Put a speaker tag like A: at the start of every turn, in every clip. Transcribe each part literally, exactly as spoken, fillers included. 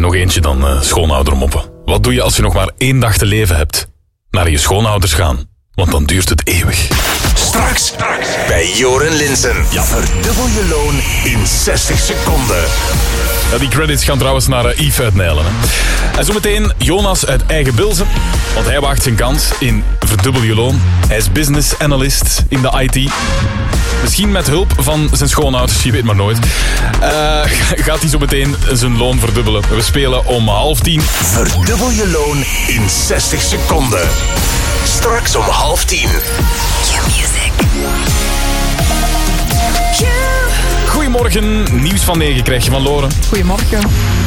A: nog eentje dan uh, schoonoudermoppen. Wat doe je als je nog maar één dag te leven hebt? Naar je schoonouders gaan, want dan duurt het eeuwig.
B: Straks, straks bij Joren Linssen. Ja, verdubbel je loon in zestig seconden.
A: Ja, die credits gaan trouwens naar uh, Yves uit Nijlen. Hè. En zometeen Jonas uit Eigenbilzen, want hij waagt zijn kans in verdubbel je loon. Hij is business analyst in de I T. Misschien met hulp van zijn schoonouders, je weet maar nooit. Uh, gaat hij zo meteen zijn loon verdubbelen. We spelen om half tien.
B: Verdubbel je loon in zestig seconden. Straks om half tien.
C: Q-music. Q.
A: Goedemorgen, nieuws van negen krijg je van Loren.
D: Goedemorgen.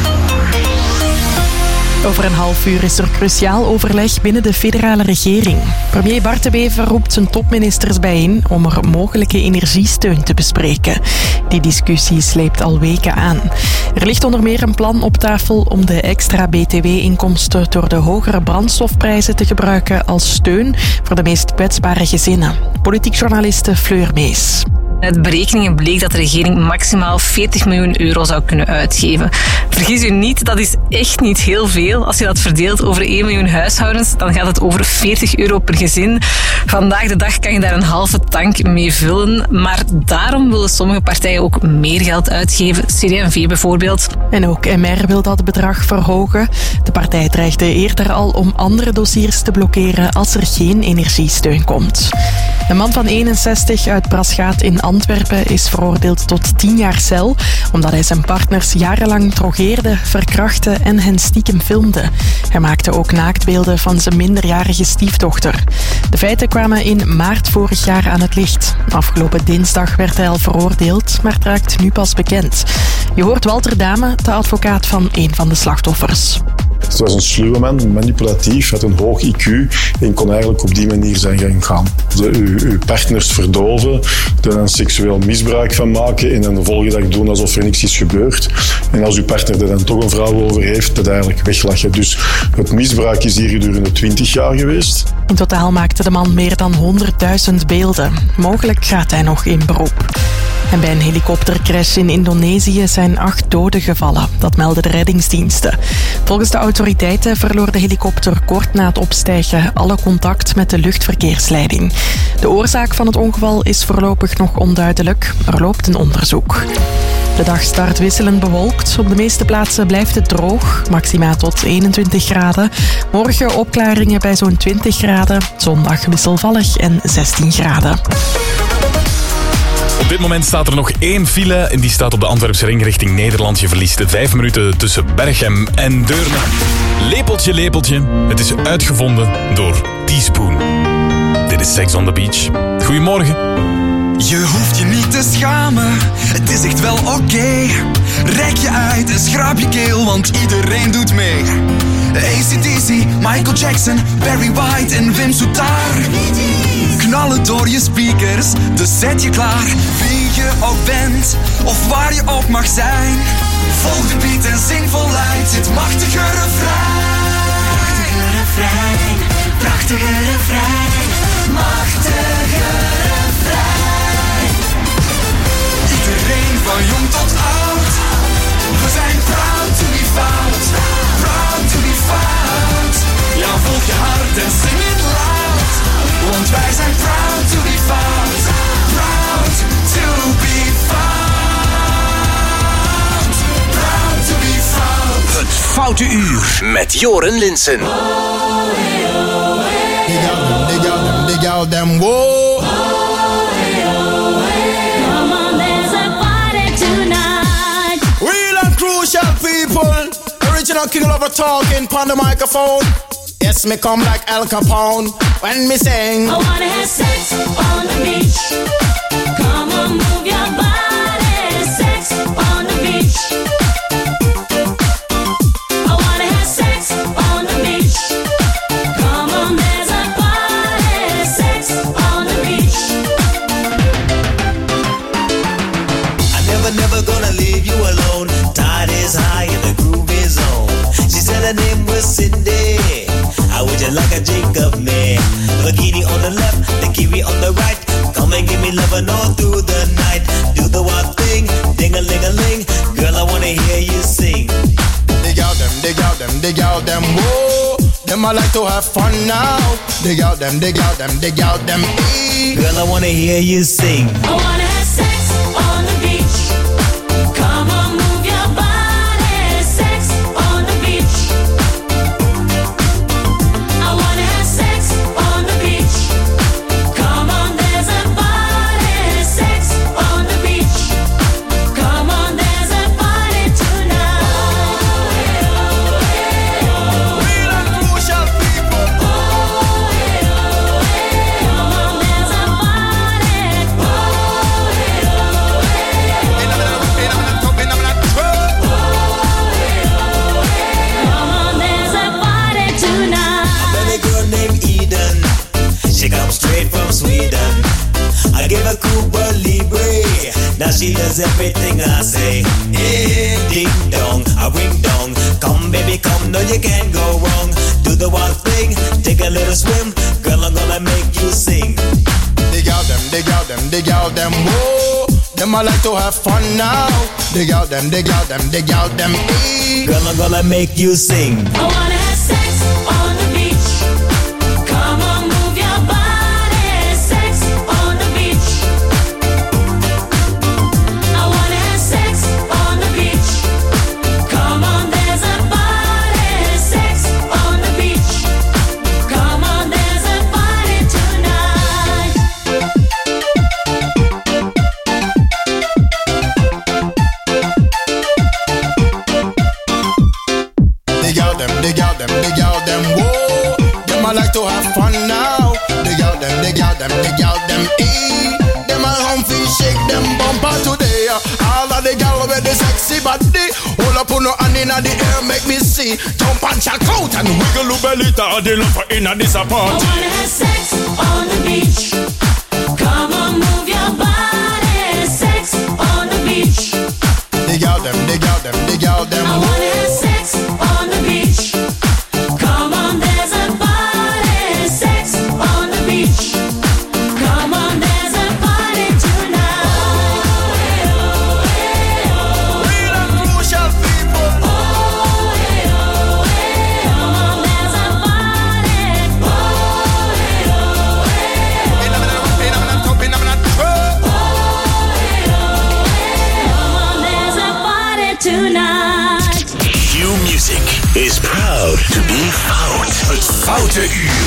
D: Over een half uur is er cruciaal overleg binnen de federale regering. Premier Bart De Wever roept zijn topministers bijeen om er mogelijke energiesteun te bespreken. Die discussie sleept al weken aan. Er ligt onder meer een plan op tafel om de extra B T W-inkomsten door de hogere brandstofprijzen te gebruiken als steun voor de meest kwetsbare gezinnen. Politiek journaliste Fleur Mees.
E: Uit berekeningen bleek dat de regering maximaal veertig miljoen euro zou kunnen uitgeven. Vergis u niet, dat is echt niet heel veel. Als je dat verdeelt over één miljoen huishoudens, dan gaat het over veertig euro per gezin. Vandaag de dag kan je daar een halve tank mee vullen. Maar daarom willen sommige partijen ook meer geld uitgeven. C D en V bijvoorbeeld.
D: En ook M R wil dat bedrag verhogen. De partij dreigde eerder al om andere dossiers te blokkeren als er geen energiesteun komt. Een man van eenenzestig uit Braschaat in Antwerpen is veroordeeld tot tien jaar cel, omdat hij zijn partners jarenlang drogeerde, verkrachtte en hen stiekem filmde. Hij maakte ook naaktbeelden van zijn minderjarige stiefdochter. De feiten kwamen in maart vorig jaar aan het licht. Afgelopen dinsdag werd hij al veroordeeld, maar het raakt nu pas bekend. Je hoort Walter Dame, de advocaat van een van de slachtoffers.
F: Het was een sluwe man, manipulatief, had een hoog I Q en kon eigenlijk op die manier zijn gang gaan. De, uw, uw partners verdoven, er een seksueel misbruik van maken en dan de volgende dag doen alsof er niks is gebeurd. En als uw partner er dan toch een vrouw over heeft, dat eigenlijk weglachen. Dus het misbruik is hier gedurende twintig jaar geweest.
D: In totaal maakte de man meer dan honderdduizend beelden. Mogelijk gaat hij nog in beroep. En bij een helikoptercrash in Indonesië zijn acht doden gevallen. Dat melden de reddingsdiensten. Volgens de autoriteiten verloor de helikopter kort na het opstijgen alle contact met de luchtverkeersleiding. De oorzaak van het ongeval is voorlopig nog onduidelijk. Er loopt een onderzoek. De dag start wisselend bewolkt. Op de meeste plaatsen blijft het droog. Maxima tot eenentwintig graden. Morgen opklaringen bij zo'n twintig graden. Zondag wisselvallig en zestien graden.
A: Op dit moment staat er nog één file en die staat op de Antwerpse ring richting Nederland. Je verliest de vijf minuten tussen Berchem en Deurne. Lepeltje, lepeltje. Het is uitgevonden door Teaspoon. Dit is Sex on the Beach. Goedemorgen.
G: Je hoeft je niet te schamen, het is echt wel oké. Okay. Rek je uit en schraap je keel, want iedereen doet mee. A C D C, Michael Jackson, Barry White en Wim Soetaar. Knallen door je speakers, dus zet je klaar. Wie je ook bent, of waar je ook mag zijn. Volg de beat en zing voluit dit machtige refrein. Prachtige refrein, prachtige refrein, machtige refrein. Iedereen van jong tot oud, we zijn proud to be found. Proud to be found. Ja, volg je hart en zing het loud. Want wij zijn proud to be found. Proud to be found. Proud to be found.
B: Het Foute Uur met Joren Linssen.
G: Dig out them, dig out them, dig out them, whoa.
C: Come on, there's a party tonight.
G: Real and crucial people. Original King Lover talking pon the microphone. Yes, me come like Al Capone when me sing.
C: I wanna have sex on the beach. Come on, move your body. Sex on the beach. I wanna have sex on the beach. Come on, there's a party. Sex on the beach.
H: I'm never, never gonna leave you alone. Tide is high and the groove is on. She said her name was Cindy. How would you like a Jacob man? The bikini on the left, the kiwi on the right. Come and give me loving all through the night. Do the wild thing, ding-a-ling-a-ling. Girl, I wanna hear you sing.
G: Dig out them,
I: dig out them, whoa. Them I like to have fun now. Dig out them, dig out them, dig out them, ee.
H: Girl, I wanna hear you sing.
C: I wanna have sex on the beach. Come on, move your body. Sex on the beach. I wanna have sex on the beach. Come on, there's a party. Sex on the beach. Come on, there's a party tonight.
I: Real and crucial people.
C: Come on, there's a party.
I: In a minute, in a minute, top, in a minute, twirl.
C: Come on, there's a party tonight.
H: Met a girl named Eden. She comes straight from Sweden. I give her Cuba Libre. Now she does everything I say. Hey, ding dong, a ring dong. Come baby, come, no you can't go wrong. Do the one thing, take a little swim. Girl, I'm gonna make you sing.
I: Dig out them, dig out them, dig out them, whoa. Them I like to have fun now. Dig out them, dig out them, dig out them, ee.
H: Girl, I'm gonna make you sing.
C: I wanna have sex on the beach. Come on, move your body. Sex on the beach. I wanna have sex on the beach. Come on, there's a party. Sex on the beach. Come on, there's a party tonight.
I: Dig out them, dig out them, dig out them, whoa. Them I like to have fun now. Dig out them, dig out them, dig out them, ee. Them a humpy shake them bumper today. All of the gal with the sexy body. Hold up on no hand inna the air, make me see. Jump and check out and wiggle your belly. Ta the love inna this
C: I
I: party.
C: wanna have sex on the beach. Come on, move your body. Sex on the beach.
I: Dig out them, dig out them, dig out them,
C: I wanna have
I: whoa.
C: sex on the beach. Come on, there's a party. Sex on the beach. Come on, there's a party tonight.
I: Real and crucial people.
C: Come on, there's a party.
I: In a minute, in a minute, top, in a minute, twirl.
C: Come on, there's a party tonight.
B: Q Music is proud to be fout. Het Foute Uur.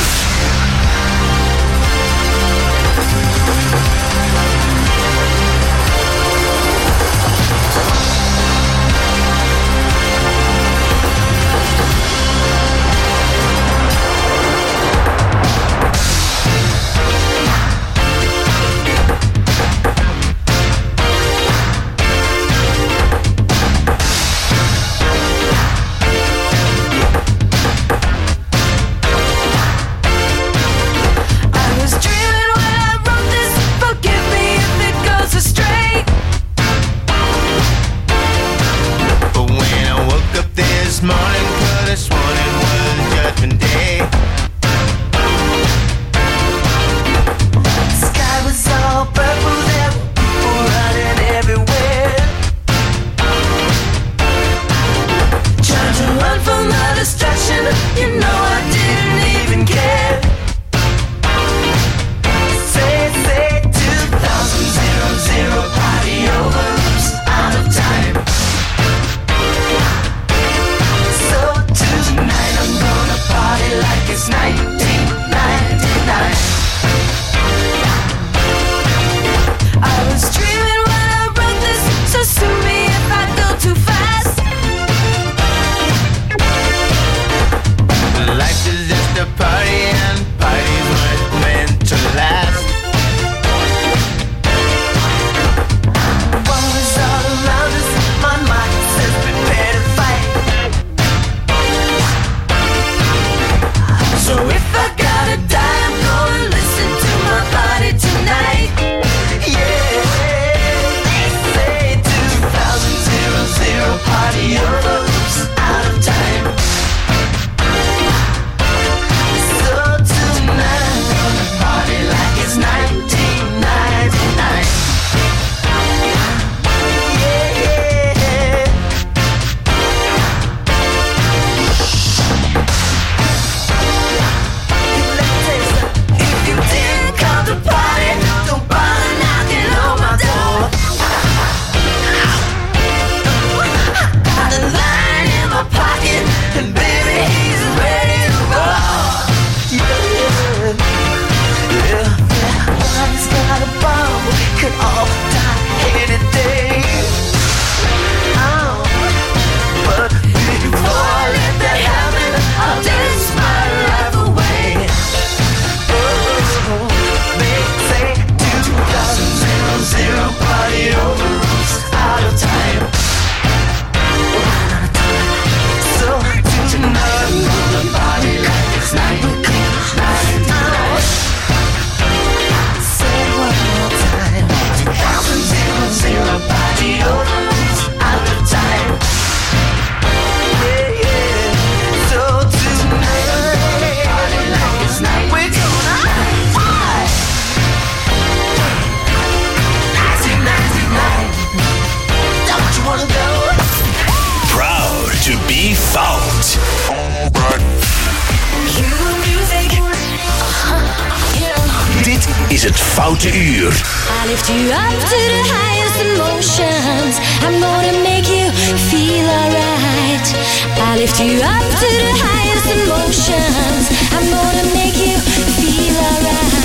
B: is het Foute Uur.
C: I lift you up to the highest emotions. I'm gonna make you feel alright. I lift you up to the highest emotions. I'm gonna make you feel alright.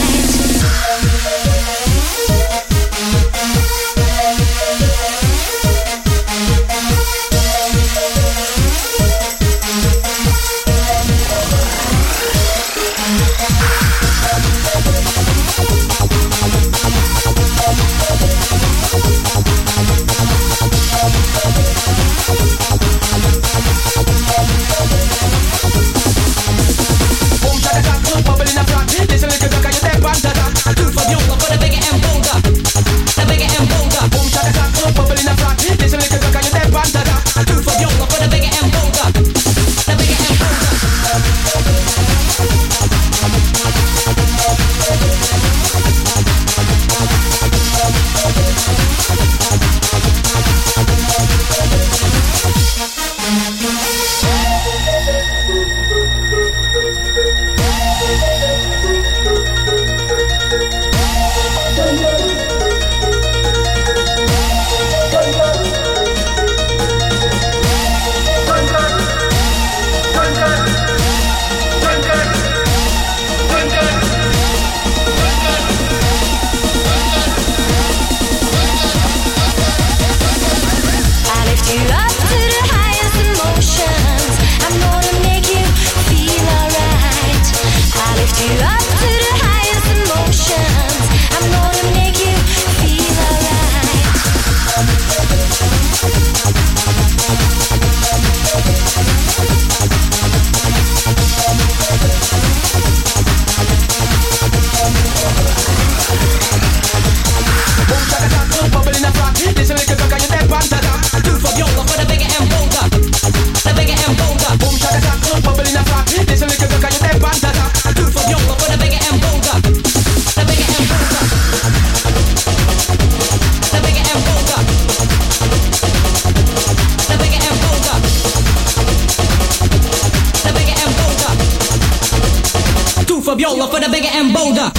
J: Fabiola for the bigger and bolder.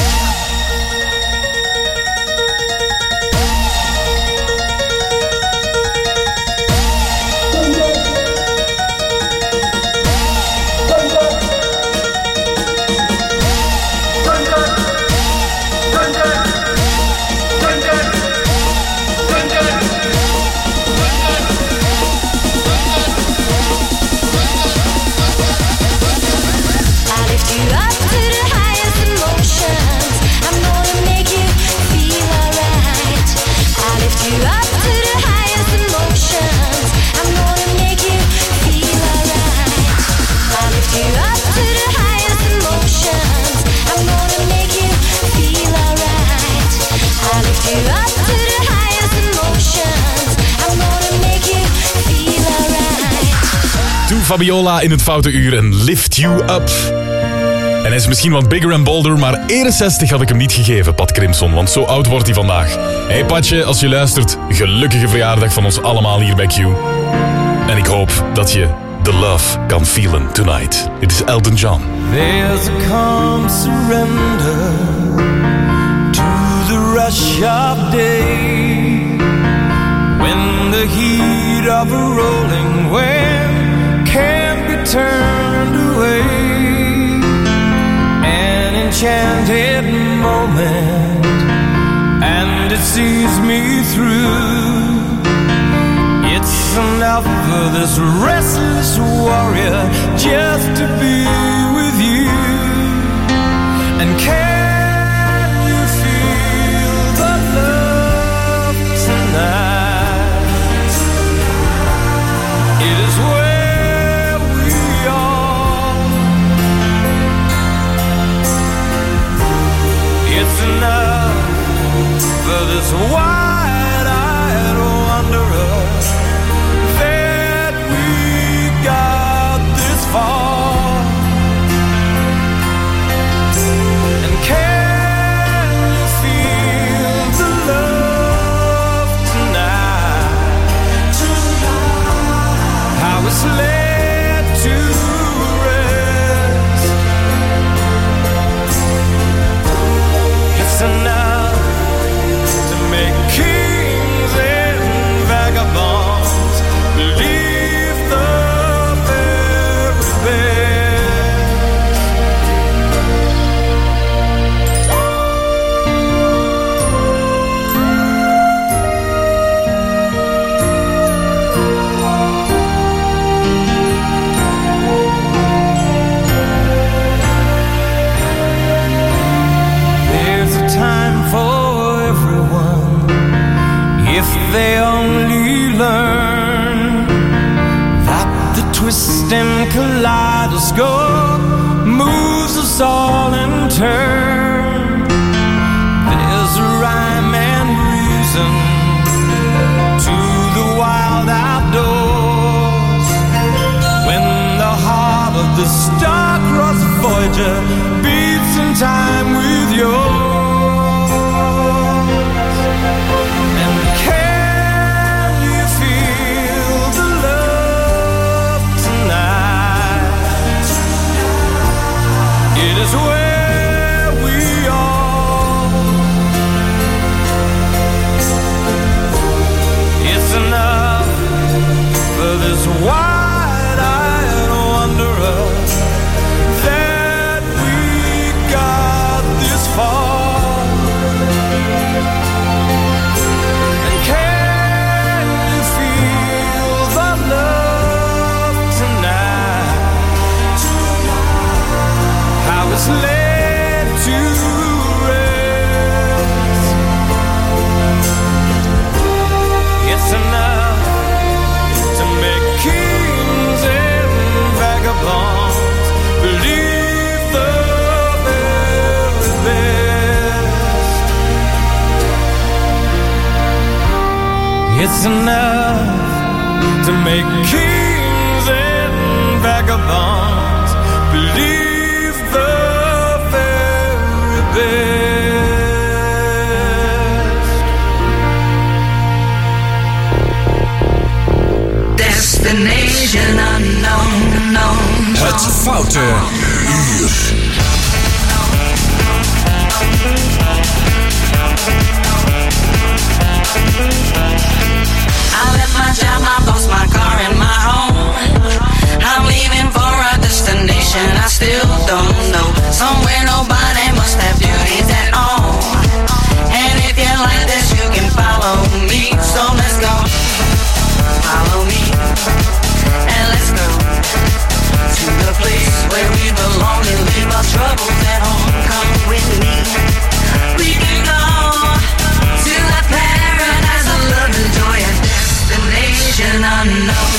A: Fabiola in het Foute Uur en Lift You Up. En hij is misschien wat bigger en bolder, maar eenenzestig had ik hem niet gegeven, Pat Crimson, want zo oud wordt hij vandaag. Hey Patje, als je luistert, gelukkige verjaardag van ons allemaal hier bij Q. En ik hoop dat je the love kan feelen tonight. Dit is Elton John.
K: There's a calm surrender to the rush of day, when the heat of a rolling wave can't be turned away. An enchanted moment, and it sees me through. It's enough for this restless warrior just to be with you. And can you feel the love tonight? It is where we are. It's enough for this wide-eyed wanderer that we got this far. they only learn that the twisting kaleidoscope moves us all in turn. There's a rhyme and reason to the wild outdoors. When the heart of the star-crossed Voyager beats in time with yours. And can you feel the love tonight? It is where we are. It's enough for this wide-eyed wanderer that we got this far. And can you feel the love tonight? How it's laid to rest. It's enough to make kings and vagabonds believe the very best. It's enough to make kings and vagabonds believe the very best.
C: Destination unknown, known.
B: Het Foute Uur.
C: I left my job, my boss, my car, and my home. I'm leaving for a destination I still don't know. Somewhere nobody must have duties at all. And if you like this, you can follow me. So let's go. Follow me. And let's go to the place where we belong and leave our troubles at home. Come with me. We can go to a paradise of love and joy, a destination unknown.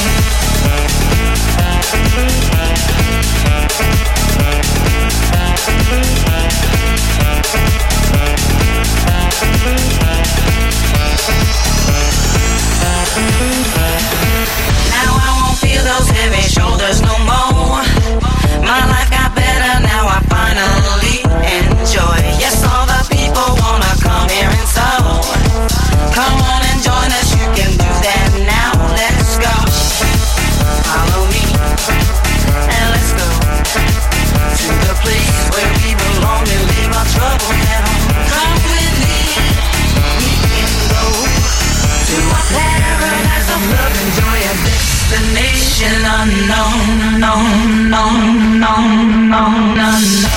C: Now I won't feel those heavy shoulders no more. My life got better, now I finally enjoy. Yes, all the people wanna come here and so come on and join us, you can do that now. Let's go. Follow me and let's go to the place where we belong and leave our troubles at home. Come with me, we can go to a paradise of love and joy, a destination unknown, known, known, known, known, unknown.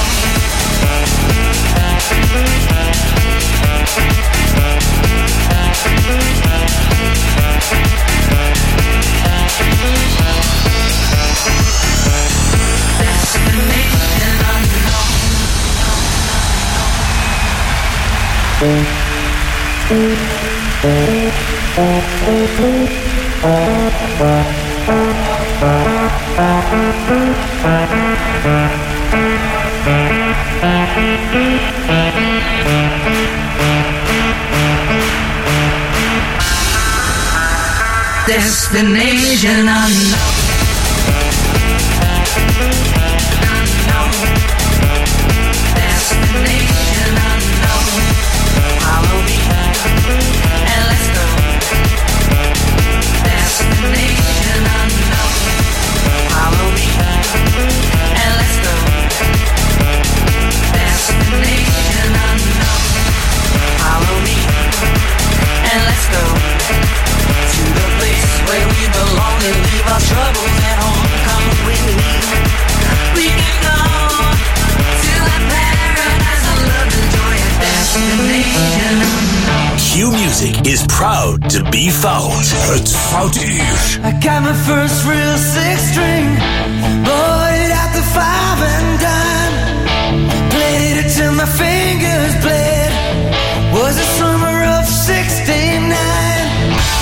C: Destination unknown. Destination unknown. Destination unknown. Follow me and let's go. Destination unknown. Follow me and let's go. Destination unknown. Follow me and let's go to the place where we belong and leave our troubles at home. Come with me. We can go to a paradise of love and joy, a destination unknown.
B: Q Music is proud to be fout. Het Foute Uur.
K: I got my first real six string, bought it at the five and dime. Played it till my fingers bled. Was the summer of sixty-nine.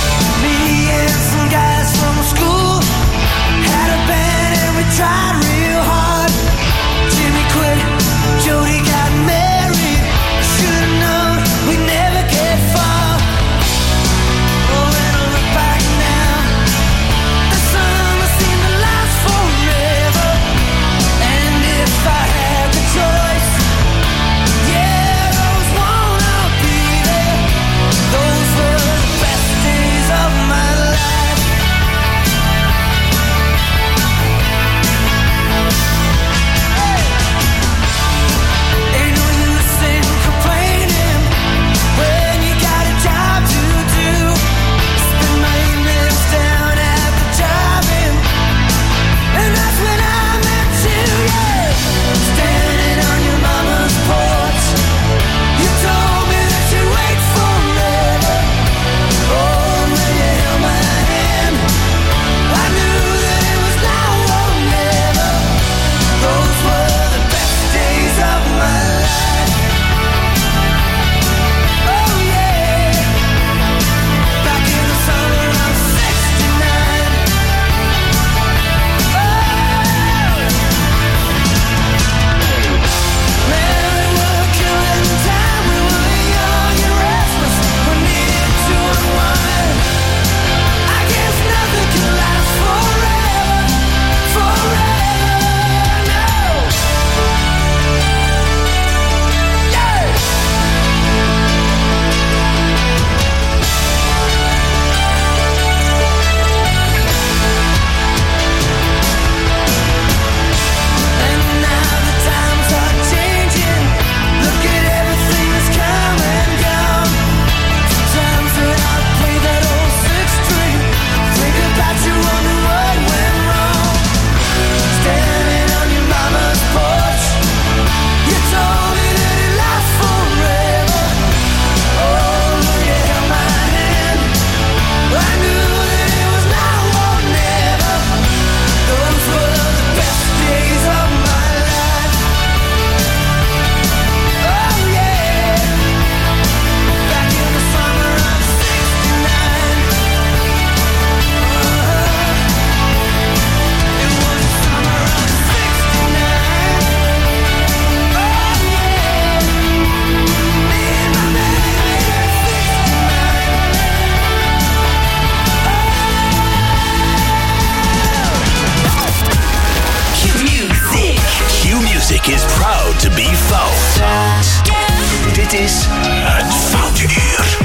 B: Dit is het Foute Uur.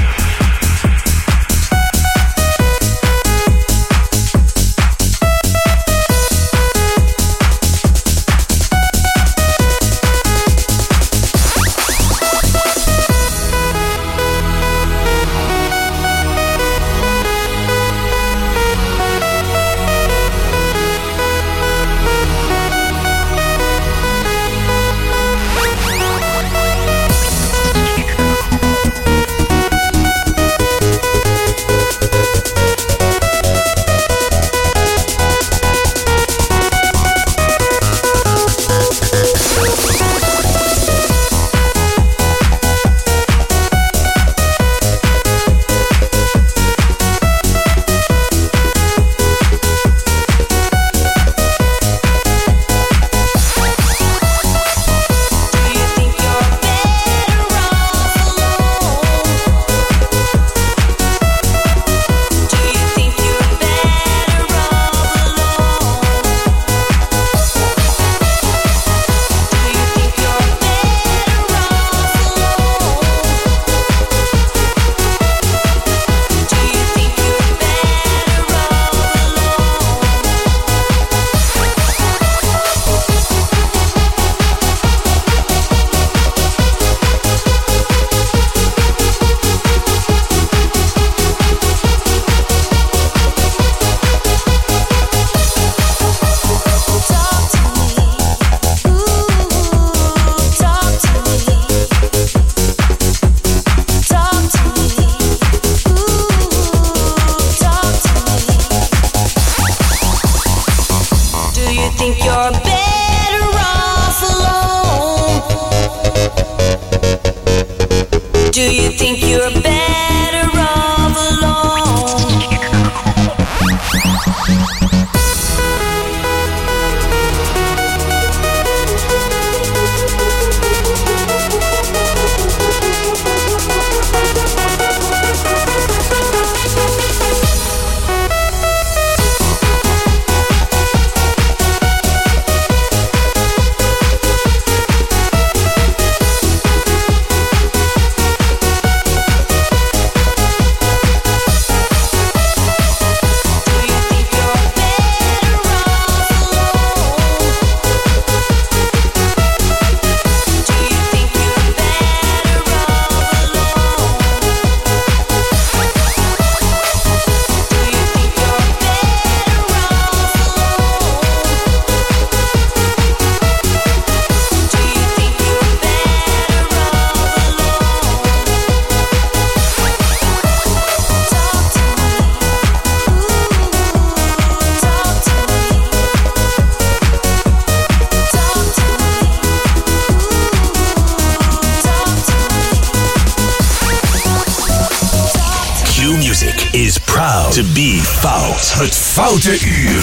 B: To be fout. Het Foute Uur.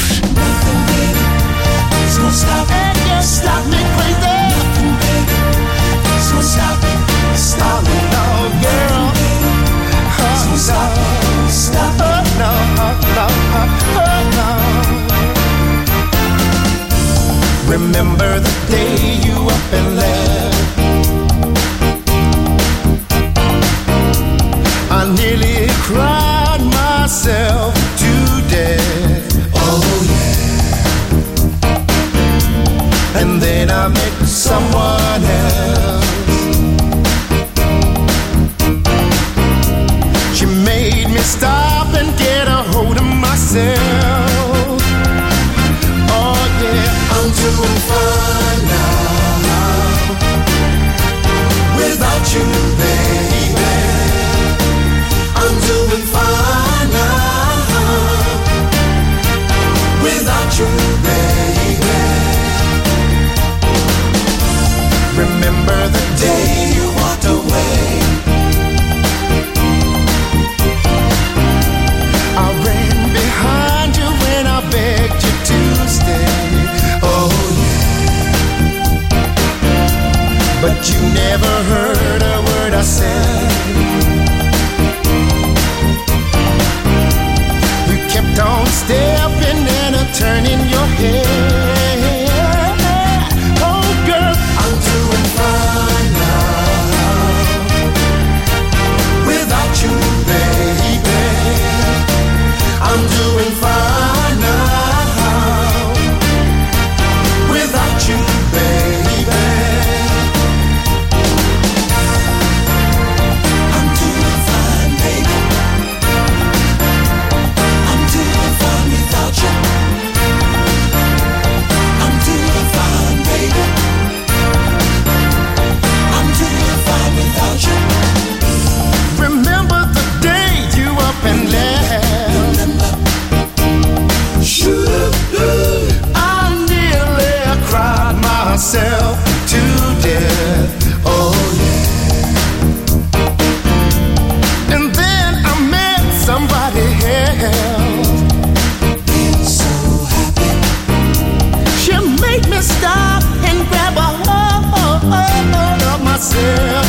C: So stop it, just stop me crazy. So stop it, stop me now, girl. So stop it, stop it, no, no, no. Remember the day you up and left. I nearly cried myself to death. Oh yeah. And then I met someone else. She made me stop and get a hold of myself. Oh yeah, I'm doing fine now without you, baby. I'm doing fine now without you, baby. Remember the day you walked away. I ran behind you when I begged you to stay. Oh yeah. But you never heard a word I said. Kept on stepping and a turning your head. Oh girl, I'm doing fine now
I: So happy. She make me stop and grab a hold of myself.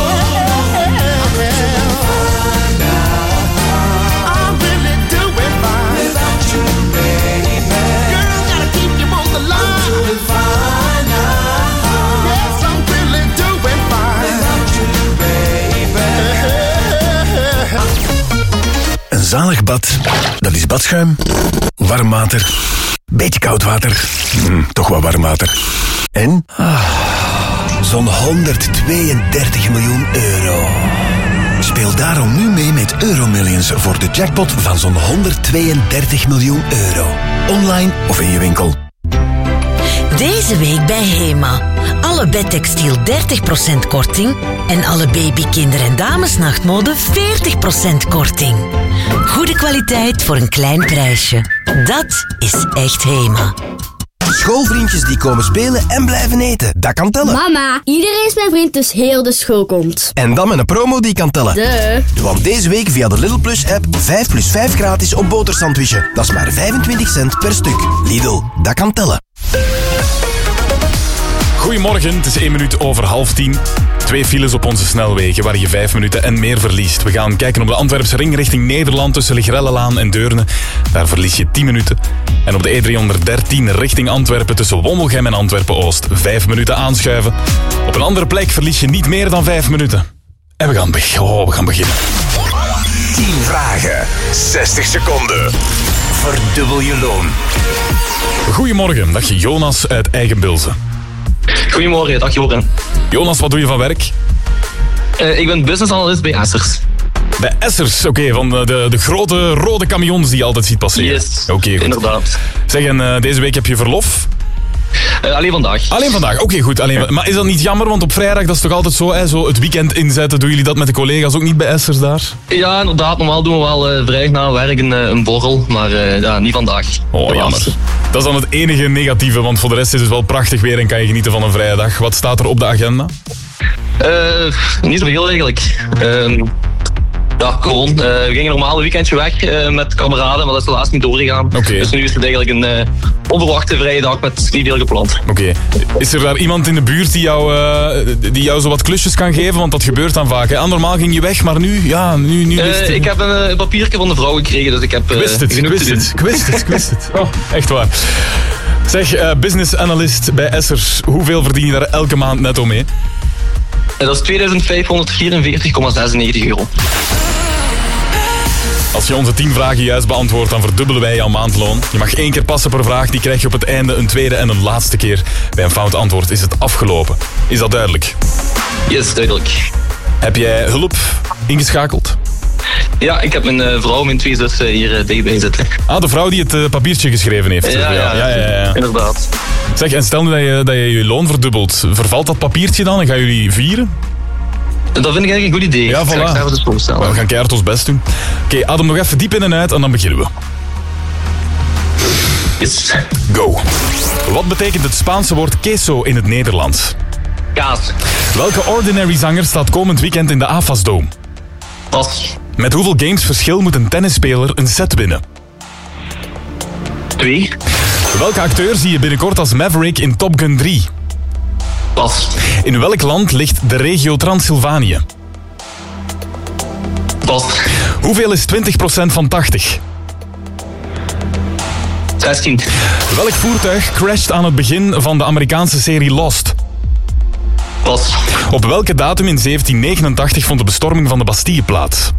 I: I'm really doing fine without you, baby. Girl, gotta keep you on the line. I'm doing fine now. Yes, I'm really doing fine without you, baby.
L: Een zalig bad, dat is badschuim, warm water, beetje koud water, hm, toch wel warm water. En ah, zo'n honderdtweeëndertig miljoen euro. Speel daarom nu mee met Euromillions voor de jackpot van zo'n honderdtweeëndertig miljoen euro. Online of in je winkel.
M: Deze week bij Hema. Alle bedtextiel dertig procent korting en alle baby, kinder- en damesnachtmode veertig procent korting. Goede kwaliteit voor een klein prijsje. Dat is echt Hema.
N: Schoolvriendjes die komen spelen en blijven eten. Dat kan tellen.
O: Mama, iedereen is mijn vriend, dus heel de school komt.
N: En dan met een promo die kan tellen.
O: Duh.
N: Want deze week via de Lidl Plus app vijf plus vijf gratis op botersandwichen. Dat is maar vijfentwintig cent per stuk. Lidl, dat kan tellen.
A: Goedemorgen, het is één minuut over half tien. Twee files op onze snelwegen waar je vijf minuten en meer verliest. We gaan kijken op de Antwerpse ring richting Nederland tussen Ligrellelaan en Deurne. Daar verlies je tien minuten. En op de E driehonderddertien richting Antwerpen tussen Wommelgem en Antwerpen-Oost. Vijf minuten aanschuiven. Op een andere plek verlies je niet meer dan vijf minuten. En we gaan, be- oh, we gaan beginnen.
B: tien vragen, zestig seconden. Verdubbel je loon.
A: Goedemorgen, dag Jonas uit Eigenbilze.
P: Goedemorgen, dag Joren.
A: Jonas, wat doe je van werk?
P: Uh, ik ben business analyst bij Essers.
A: Bij Essers, oké, okay, van de, de, de grote rode camions die je altijd ziet passeren.
P: Yes,
A: Oké, okay, goed.
P: Inderdaad.
A: Zeg, en uh, deze week heb je verlof?
P: Uh, alleen vandaag.
A: Alleen vandaag, oké, okay, goed. Alleen, maar is dat niet jammer, want op vrijdag, dat is toch altijd zo, hè, zo het weekend inzetten. Doen jullie dat met de collega's ook niet bij Essers daar?
P: Ja, inderdaad. Normaal doen we wel uh, vrijdag na werk een, een borrel, maar uh, ja, niet vandaag.
A: Oh, jammer. Dat is dan het enige negatieve, want voor de rest is het wel prachtig weer en kan je genieten van een vrije dag. Wat staat er op de agenda?
P: Uh, niet zoveel eigenlijk. Uh, ja, gewoon. Uh, we gingen normaal een weekendje weg uh, met kameraden, maar dat is helaas niet doorgegaan.
A: Okay.
P: Dus nu is het eigenlijk een uh, onverwachte vrije dag met niet veel gepland.
A: Oké. Okay. Is er daar iemand in de buurt die jou, uh, die jou zo wat klusjes kan geven? Want dat gebeurt dan vaak. Hè? Normaal ging je weg, maar nu, ja, nu, nu is het...
P: Uh, ik heb een, een papiertje van de vrouw gekregen, dus ik heb uh,
A: ik wist het,
P: genoeg
A: ik wist
P: te doen.
A: het, ik wist het, ik wist het. Oh, echt waar. Zeg, uh, business analyst bij Essers, hoeveel verdien je daar elke maand netto mee?
P: Uh, dat is tweeduizend vijfhonderdvierenveertig komma zesennegentig euro.
A: Als je onze tien vragen juist beantwoordt, dan verdubbelen wij jouw maandloon. Je mag één keer passen per vraag, die krijg je op het einde een tweede en een laatste keer. Bij een fout antwoord is het afgelopen. Is dat duidelijk?
P: Yes, duidelijk.
A: Heb jij hulp ingeschakeld?
P: Ja, ik heb mijn uh, vrouw en mijn twee zussen hier uh, dichtbij zitten.
A: Ah, de vrouw die het uh, papiertje geschreven heeft.
P: Ja, ja, ja, ja, ja, ja. Inderdaad.
A: Zeg, en stel nu dat je, dat je je loon verdubbelt. Vervalt dat papiertje dan en gaan jullie vieren?
P: Dat vind ik eigenlijk een goed idee.
A: Ja, voilà.
P: Ik ga het eens voorstellen.
A: We gaan keihard ons best doen. Oké, okay, adem nog even diep in en uit en dan beginnen we.
P: Yes.
A: Go. Wat betekent het Spaanse woord queso in het Nederlands?
P: Kaas.
A: Welke Ordinary zanger staat komend weekend in de A F A S Dome?
P: Pas.
A: Met hoeveel games verschil moet een tennisspeler een set winnen?
P: Twee.
A: Welke acteur zie je binnenkort als Maverick in Top Gun drie?
P: Pas.
A: In welk land ligt de regio Transylvanië?
P: Pas.
A: Hoeveel is twintig procent van tachtig?
P: zestien.
A: Welk voertuig crasht aan het begin van de Amerikaanse serie Lost?
P: Pas.
A: Op welke datum in zeventien negenentachtig vond de bestorming van de Bastille plaats?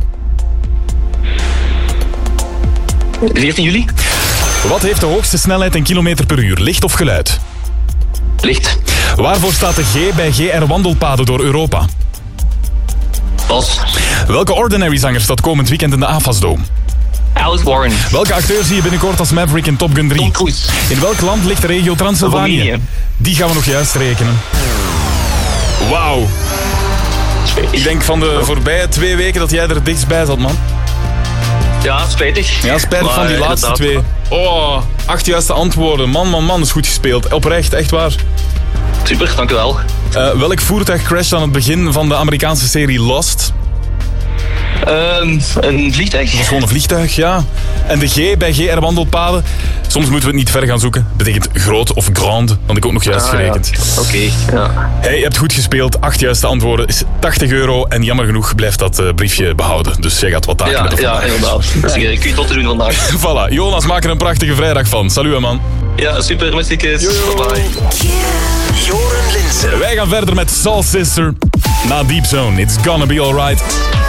P: veertien juli.
A: Wat heeft de hoogste snelheid in kilometer per uur? Licht of geluid?
P: Licht.
A: Waarvoor staat de G bij G R wandelpaden door Europa?
P: Pas.
A: Welke Ordinary zanger staat komend weekend in de A F A S Dome?
P: Alice Warren.
A: Welke acteur zie je binnenkort als Maverick in Top Gun drie?
P: Tom Cruise.
A: In welk land ligt de regio Transylvanië?
P: Roemenië.
A: Die gaan we nog juist rekenen. Wauw. Ik denk van de voorbije twee weken dat jij er het dichtst bij zat, man.
P: Ja, spijtig.
A: Ja, spijtig
P: maar,
A: van die laatste
P: inderdaad.
A: twee. Oh, acht juiste antwoorden. Man, man, man, is goed gespeeld. Oprecht, echt waar.
P: Super, dank u wel.
A: Uh, welk voertuig crasht aan het begin van de Amerikaanse serie Lost?
P: Um, een vliegtuig.
A: Dat is gewoon een vliegtuig, ja. En de G bij G R wandelpaden. Soms moeten we het niet ver gaan zoeken. Betekent groot of grand. Dat had ik ook nog juist
P: Ah,
A: gerekend.
P: Ja. Oké, okay, ja.
A: Hey, je hebt goed gespeeld. Acht juiste antwoorden is tachtig euro. En jammer genoeg blijft dat uh, briefje behouden. Dus jij gaat wat taken
P: ja,
A: hebben
P: ja,
A: vandaag.
P: inderdaad. Dus ik kun je tot te doen vandaag.
A: Voilà. Jonas, maak er een prachtige vrijdag van. Salut, man.
P: Ja, super. Merci, kids. Bye.
B: Joren Linsen.
A: Wij gaan verder met Soul Sister. Na Deep Zone, It's Gonna Be Alright.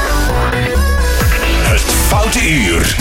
B: Het Foute Uur.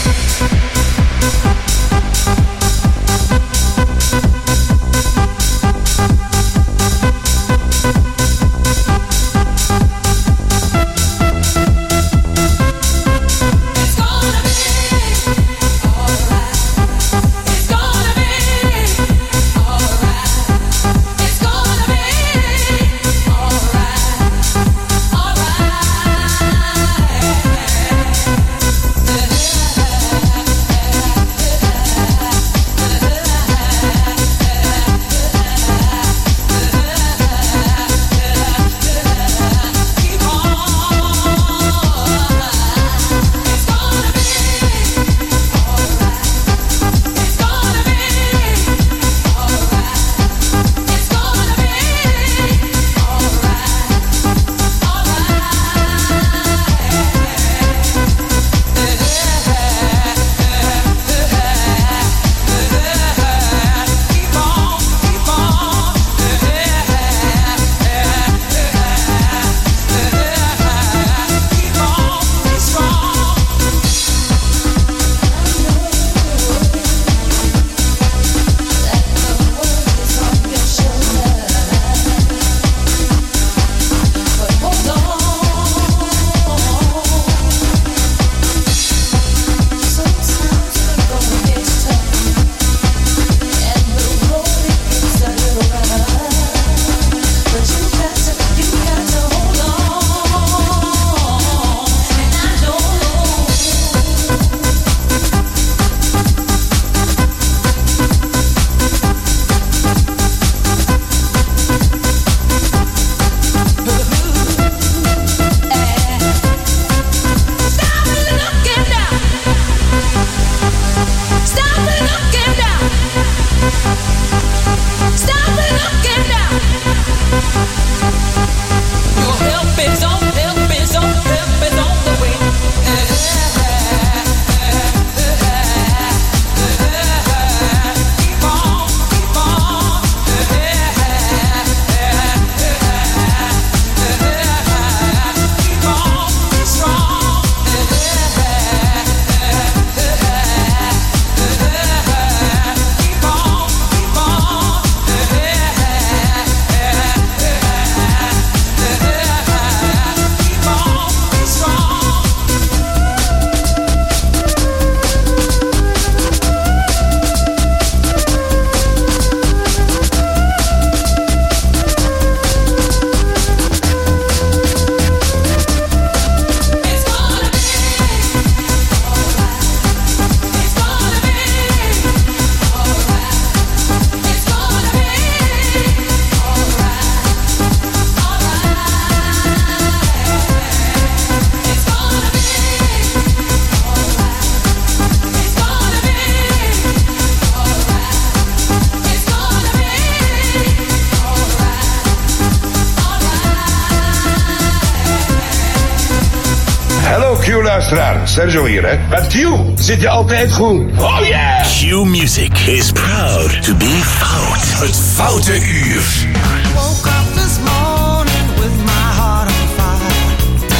Q: Q-luisteraar, Sergio hier, hè. Met Q zit je altijd goed. Oh yeah!
B: Q Music is proud to be fout. Het Foute Uur.
K: Woke up this morning with my heart on fire.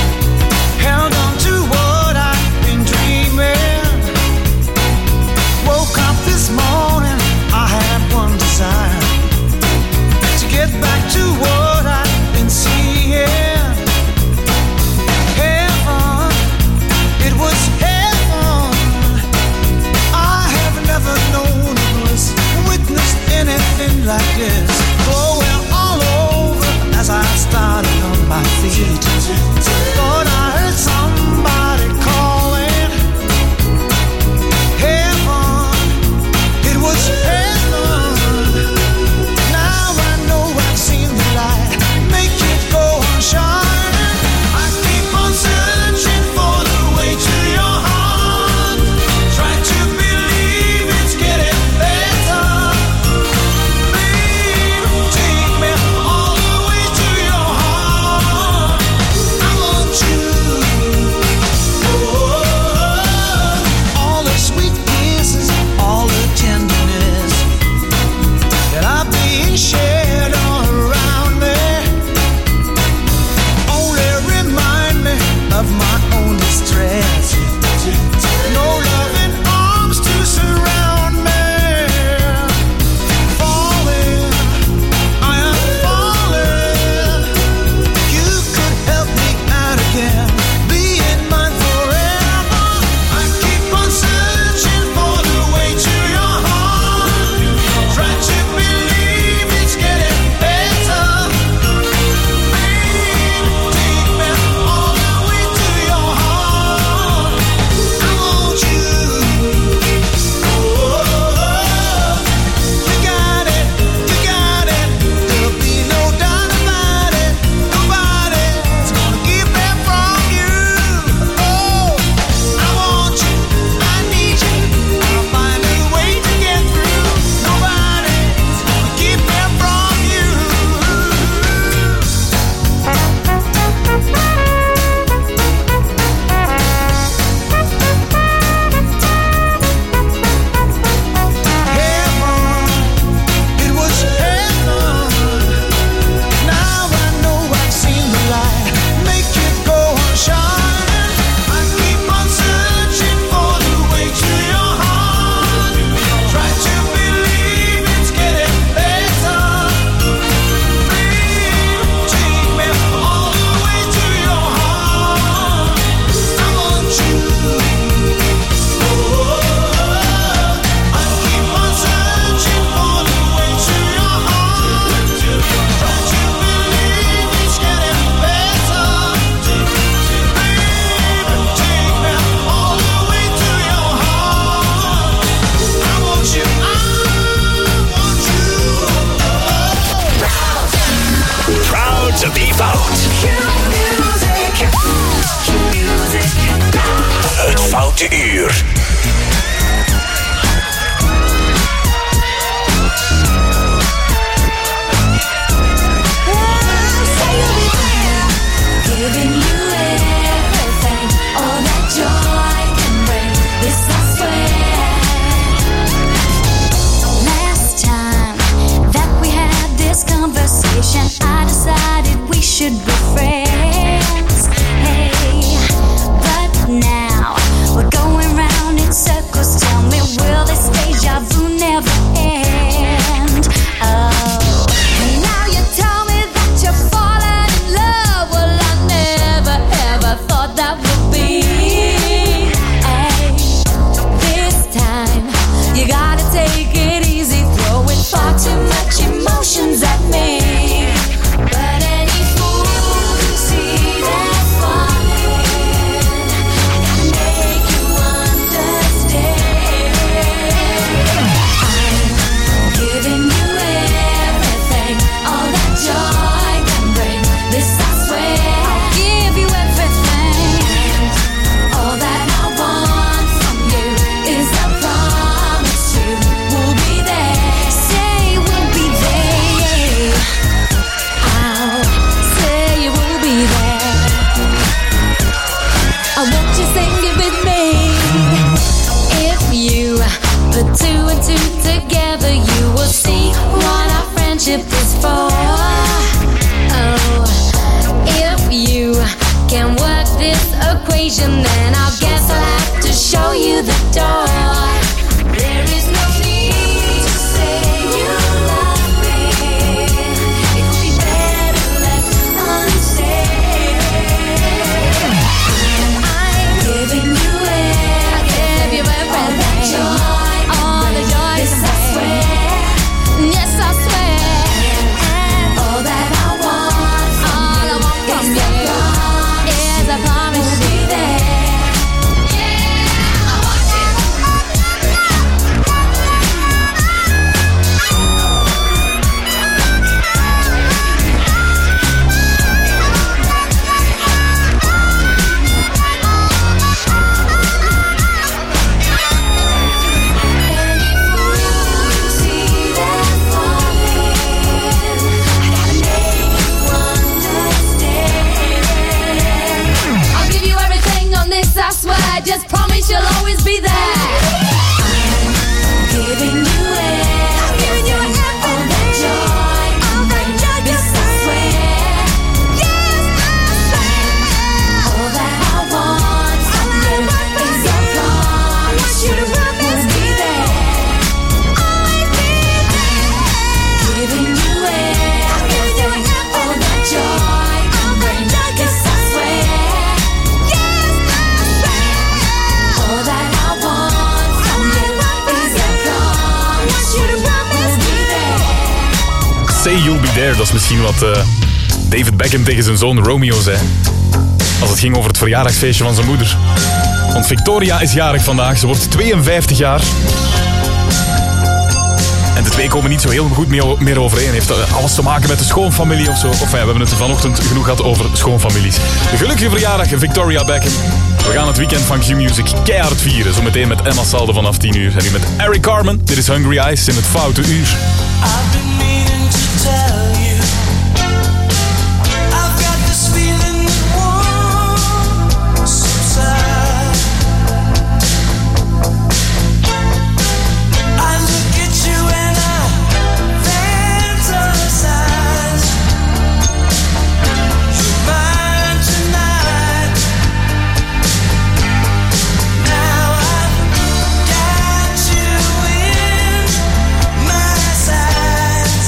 K: Held on to what I've been dreaming. Woke up this morning, I had one desire. To get back to what I've been seeing. Heaven, it was heaven. I have never known a bliss, witnessed anything like this. Going all over.
A: uur.
C: Giving you everything, all that joy can bring. This I swear. Last time that we had this conversation, I decided we should be friends. Hey, but now we're going round in circles. Tell me, will this deja vu never end? Oh, and now you tell me that you're falling in love. Well, I never ever thought that would be. Hey, this time you gotta take it easy, throwing far too much emotions at me. But any fool who sees that falling, I gotta make you understand. I'm giving you everything, all that joy can bring. This I swear, I'll give you everything. All that I want from you is a promise you will be there. Say we'll be there. I'll say you will be there. I want you sing it with me. If you put two and two together, you will see what our friendship is for. Oh, if you can work this equation, then I guess I'll have to show you the door. There is no need to say you love me. It would be better left unsaid. I'm giving you everything, all that joy, all the joy. This I swear, yes I swear. And all that I want, all I want from you is a promise you'll be there. Yeah, I want you. I'll give you everything on this, I swear. Just promise you'll always be there. I'm giving you everything, all that joy, all that joy. This I swear, yes I swear. All that I want from you is a promise you will always be there. Always be there. Giving you everything, all that joy can bring. This I swear, yes I swear. All that I want from you is a promise you will always be there.
A: Say You'll Be There, dat is misschien wat eh, David Beckham tegen zijn zoon Romeo zei. Als het ging over het verjaardagsfeestje van zijn moeder. Want Victoria is jarig vandaag, ze wordt tweeënvijftig jaar. En de twee komen niet zo heel goed mee- meer overeen. Heeft eh, alles te maken met de schoonfamilie of zo. Of ja, we hebben het er vanochtend genoeg gehad over schoonfamilies. De gelukkige verjaardag, Victoria Beckham. We gaan het weekend van Q-Music keihard vieren. Zometeen met Emma Salde vanaf tien uur. En nu met Eric Carmen. Dit is Hungry Eyes in het Foute Uur.
C: I've been meaning to tell you, I've got this feeling that won't subside. I look at you and I fantasize. You're mine tonight. Now I've got you in my sight.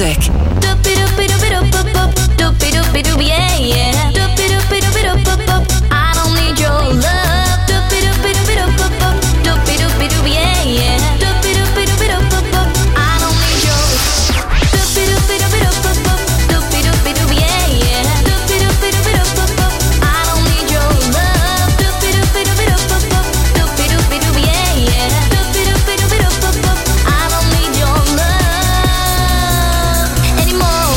R: stuk.
C: Doopie-doopie-doopie-doop-doop. Doopie-doopie-doop, yeah, yeah. Doopie-doopie-doopie-doop-doop. I don't need your love. Doopie-doopie-doopie-doop-doop. Doopie-doopie-doop, yeah, yeah. Doopie-doopie-doopie-doop-doop. I don't need your Doopie-doopie-doopie-doop-doop. Doopie-doopie-doop, yeah, yeah. Doopie-doopie-doopie-doop-doop. I don't need your love. Doopie-doopie-doopie-doop-doop. Doopie-doopie-doop, yeah, yeah. Doopie-doopie-doopie-doop-doop. I don't need your love anymore.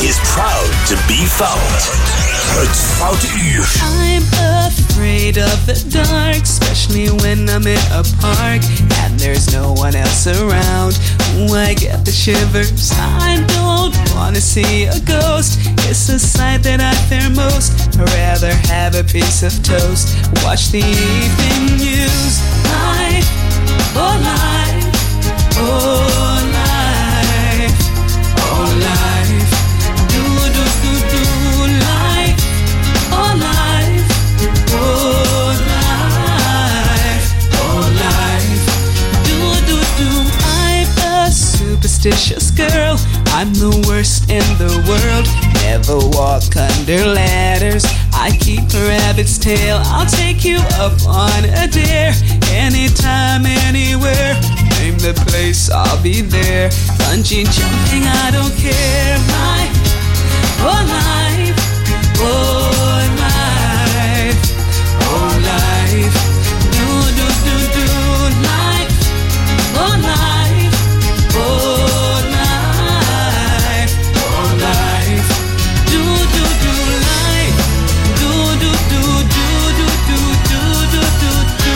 B: is proud to be found. Het Foute Uur.
R: I'm afraid of the dark, especially when I'm in a park and there's no one else around. Ooh, I get the shivers. I don't wanna see a ghost. It's a sight that I fear most. I'd rather have a piece of toast. Watch the evening news. Life, oh life, oh life, oh life. Do do do do life, oh life, oh life, oh life. Do do do. I'm a superstitious girl. I'm the worst in the world. Never walk under ladders. I keep a rabbit's tail. I'll take you up on a dare. Anytime, anywhere. Name the place, I'll be there. Bungee jumping, I don't care. Life, oh life, oh life, oh life. Do do do do life, oh life, oh life, oh life. Do do do life, do do do do do do do do do.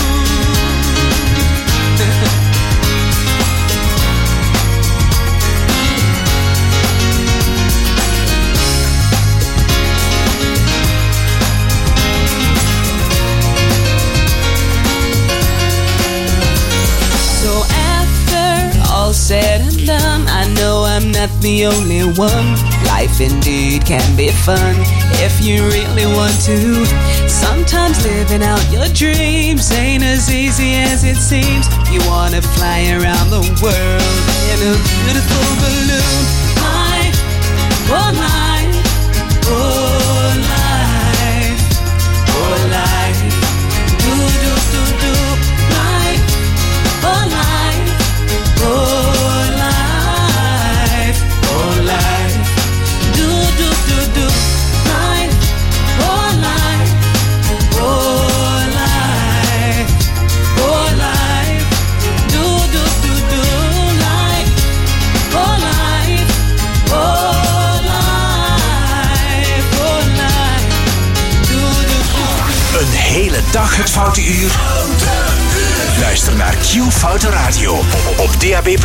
R: So after all said and done, I know I'm not the only one. Life indeed can be fun if you really want to. Sometimes living out your dreams ain't as easy as it seems. You wanna fly around the world in a beautiful balloon. Life, oh life, oh life, oh life. Do do do do life, oh life, oh life, oh life. Do do do do life, oh life, oh life, oh life. Do do do do life, oh life, oh life, oh life. Do do do.
B: Een hele dag het Foute Uur. Luister naar Q Foute Radio op D A B